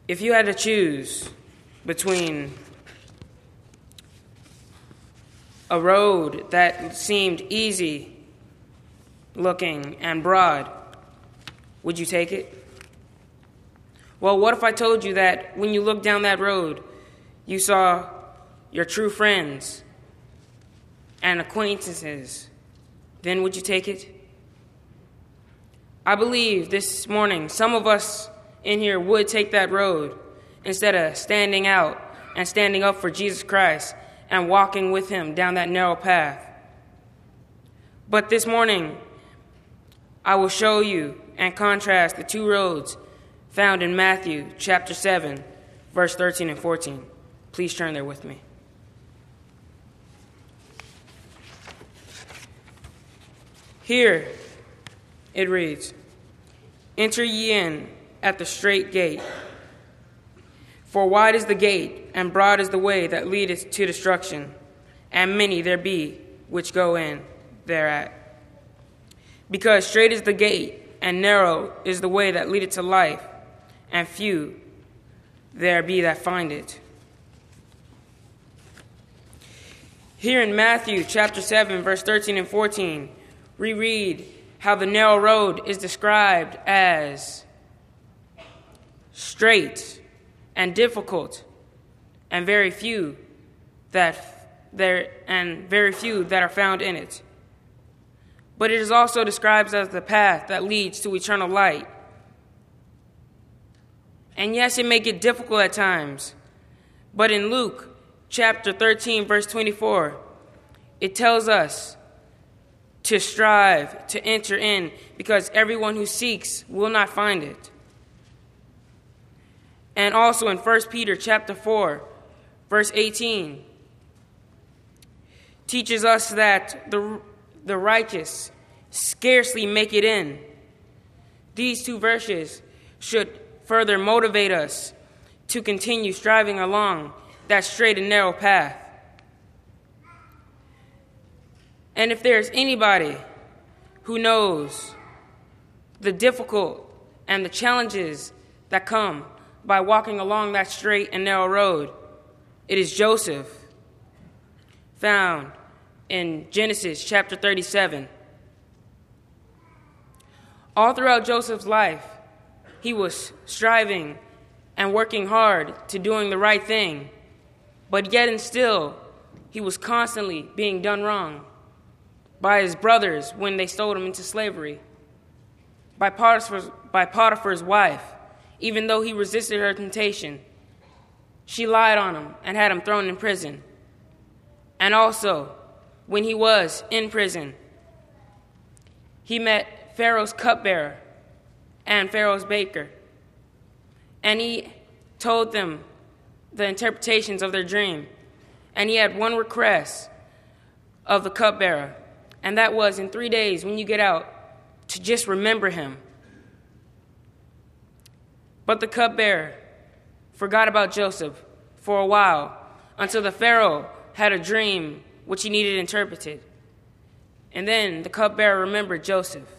If you had to choose between a road that seemed easy looking and broad, would you take it? Well, what if I told you that when you looked down that road, you saw your true friends and acquaintances? Then would you take it? I believe this morning some of us in here would take that road instead of standing out and standing up for Jesus Christ and walking with him down that narrow path. But this morning, I will show you and contrast the two roads found in Matthew chapter 7, verse 13 and 14. Please turn there with me. Here it reads, "Enter ye in at the strait gate. For wide is the gate, and broad is the way that leadeth to destruction, and many there be which go in thereat. Because strait is the gate, and narrow is the way that leadeth to life, and few there be that find it." Here in Matthew chapter 7, verse 13 and 14, we read how the narrow road is described as straight and difficult, and very few that are found in it. But it is also described as the path that leads to eternal light. And yes, it may get difficult at times, but in Luke chapter 13, verse 24, it tells us to strive to enter in, because everyone who seeks will not find it. And also in 1 Peter chapter 4, verse 18, teaches us that the righteous scarcely make it in. These two verses should further motivate us to continue striving along that straight and narrow path. And if there's anybody who knows the difficult and the challenges that come by walking along that straight and narrow road, it is Joseph, found in Genesis chapter 37. All throughout Joseph's life, he was striving and working hard to doing the right thing, but yet and still, he was constantly being done wrong by his brothers when they sold him into slavery, by Potiphar's wife. Even though he resisted her temptation, she lied on him and had him thrown in prison. And also, when he was in prison, he met Pharaoh's cupbearer and Pharaoh's baker, and he told them the interpretations of their dream. And he had one request of the cupbearer, and that was, in 3 days when you get out, to just remember him. But the cupbearer forgot about Joseph for a while, until the Pharaoh had a dream which he needed interpreted. And then the cupbearer remembered Joseph.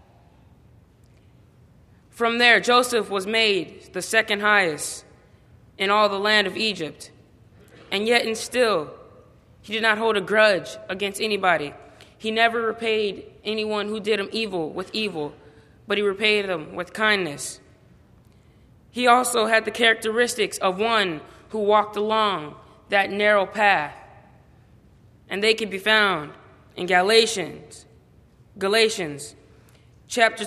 From there, Joseph was made the second highest in all the land of Egypt. And yet and still, he did not hold a grudge against anybody. He never repaid anyone who did him evil with evil, but he repaid them with kindness. He also had the characteristics of one who walked along that narrow path. And they can be found in Galatians chapter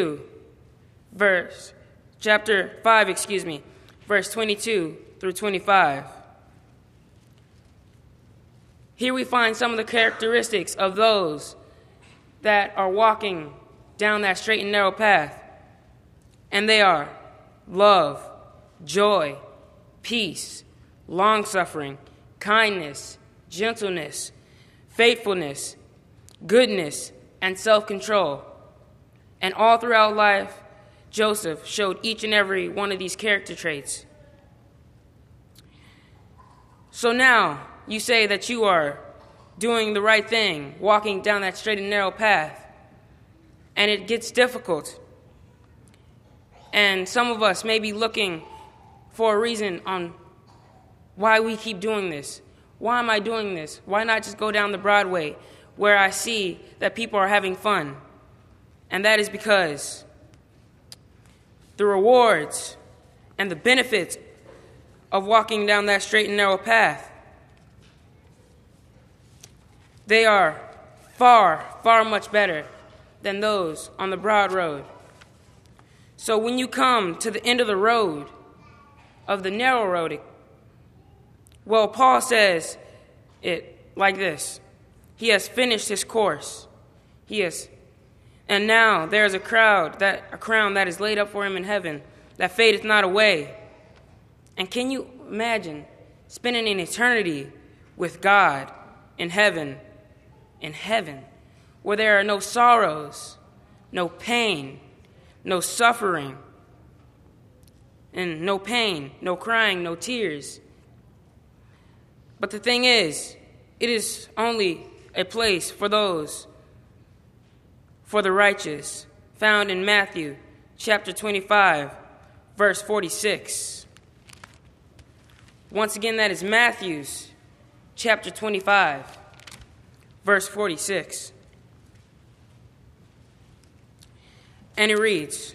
5, verse 22 through 25. Here we find some of the characteristics of those that are walking down that straight and narrow path. And they are love, joy, peace, long-suffering, kindness, gentleness, faithfulness, goodness, and self-control. And all throughout life, Joseph showed each and every one of these character traits. So now you say that you are doing the right thing, walking down that straight and narrow path, and it gets difficult. And some of us may be looking for a reason on why we keep doing this. Why am I doing this? Why not just go down the Broadway where I see that people are having fun? And that is because the rewards and the benefits of walking down that straight and narrow path, they are far, far much better than those on the broad road. So when you come to the end of the road, of the narrow road, well, Paul says it like this: he has finished his course. And now there is a crown that is laid up for him in heaven, that fadeth not away. And can you imagine spending an eternity with God in heaven, where there are no sorrows, no pain, no suffering, and no pain, no crying, no tears? But the thing is, it is only a place for the righteous, found in Matthew chapter 25, verse 46. Once again, that is Matthew chapter 25, verse 46. And it reads,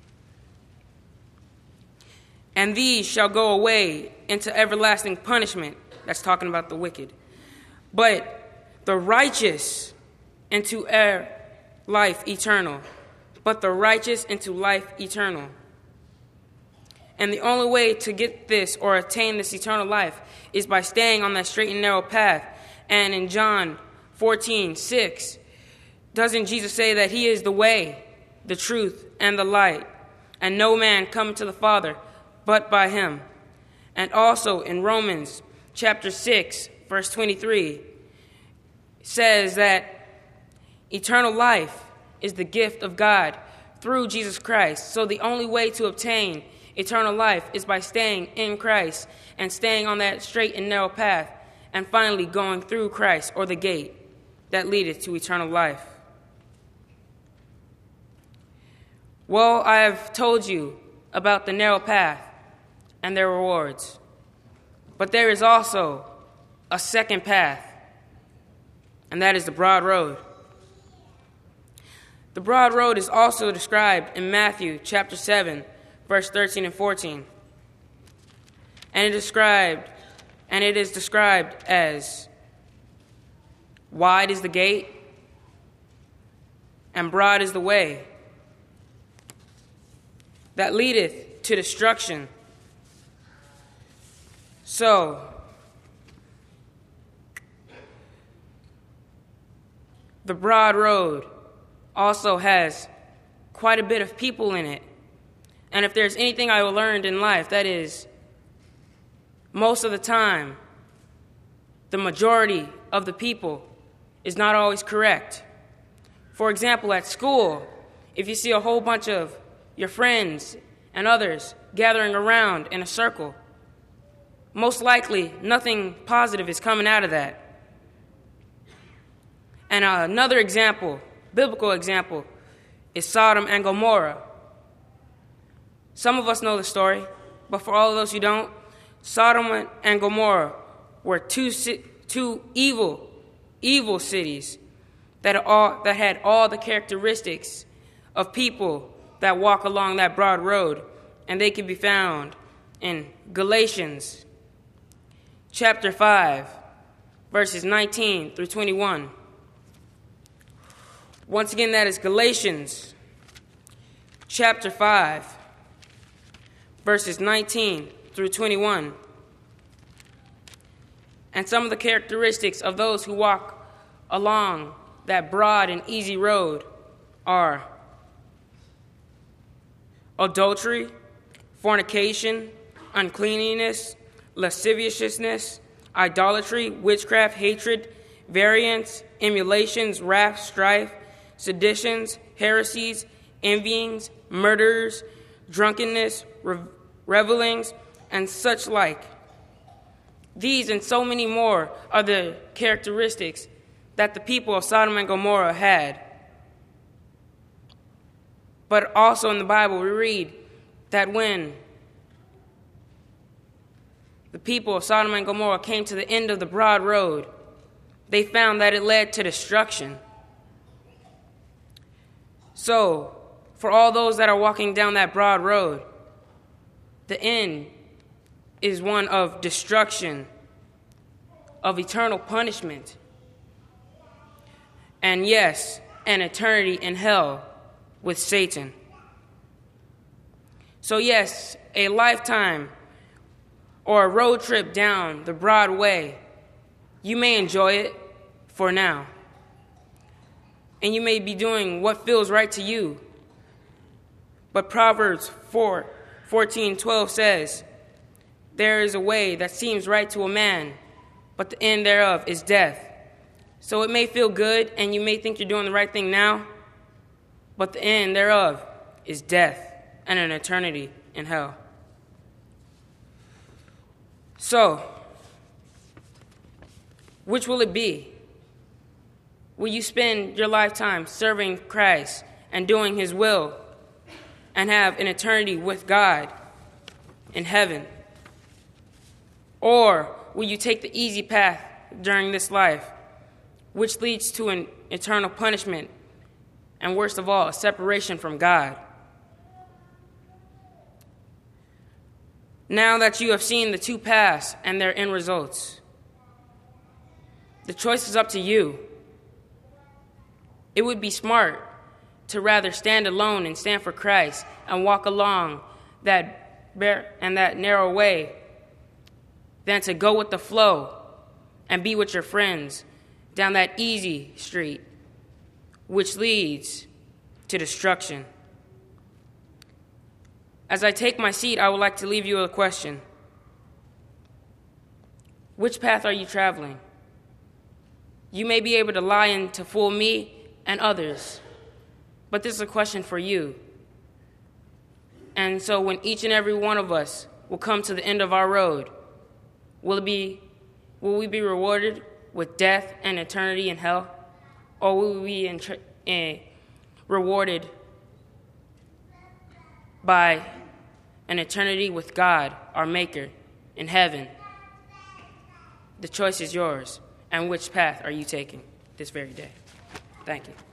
"And these shall go away into everlasting punishment," that's talking about the wicked, "but the righteous into life eternal." But the righteous into life eternal. And the only way to get this or attain this eternal life is by staying on that straight and narrow path. And in John 14:6, doesn't Jesus say that he is the way, the truth, and the light, and no man cometh to the Father but by him? And also in Romans chapter 6, verse 23, says that eternal life is the gift of God through Jesus Christ. So the only way to obtain eternal life is by staying in Christ and staying on that straight and narrow path, and finally going through Christ, or the gate that leadeth to eternal life. Well, I have told you about the narrow path and their rewards, but there is also a second path, and that is the broad road. The broad road is also described in Matthew chapter 7, verse 13 and 14. And it is described as, wide is the gate and broad is the way that leadeth to destruction. So, the broad road also has quite a bit of people in it. And if there's anything I learned in life, that is, most of the time, the majority of the people is not always correct. For example, at school, if you see a whole bunch of your friends and others gathering around in a circle, most likely nothing positive is coming out of that. And another example, biblical example, is Sodom and Gomorrah. Some of us know the story, but for all of those who don't, Sodom and Gomorrah were two evil cities that had all the characteristics of people that walk along that broad road, and they can be found in Galatians chapter 5, verses 19 through 21. Once again, that is Galatians chapter 5, verses 19 through 21. And some of the characteristics of those who walk along that broad and easy road are adultery, fornication, uncleanliness, lasciviousness, idolatry, witchcraft, hatred, variance, emulations, wrath, strife, seditions, heresies, envyings, murders, drunkenness, revelings, and such like. These and so many more are the characteristics that the people of Sodom and Gomorrah had. But also in the Bible we read that when the people of Sodom and Gomorrah came to the end of the broad road, they found that it led to destruction. So, for all those that are walking down that broad road, the end is one of destruction, of eternal punishment, and yes, an eternity in hell with Satan. So yes, a lifetime or a road trip down the broad way, you may enjoy it for now, and you may be doing what feels right to you. But Proverbs 14:12 says, "There is a way that seems right to a man, but the end thereof is death." So it may feel good, and you may think you're doing the right thing now, but the end thereof is death and an eternity in hell. So, which will it be? Will you spend your lifetime serving Christ and doing His will and have an eternity with God in heaven? Or will you take the easy path during this life, which leads to an eternal punishment and, worst of all, a separation from God? Now that you have seen the two paths and their end results, the choice is up to you. It would be smart to rather stand alone and stand for Christ and walk along that narrow way than to go with the flow and be with your friends down that easy street, which leads to destruction. As I take my seat, I would like to leave you with a question. Which path are you traveling? You may be able to lie in to fool me and others, but this is a question for you. And so when each and every one of us will come to the end of our road, will we be rewarded with death and eternity in hell? Or will we be rewarded by an eternity with God, our Maker, in heaven? The choice is yours. And which path are you taking this very day? Thank you.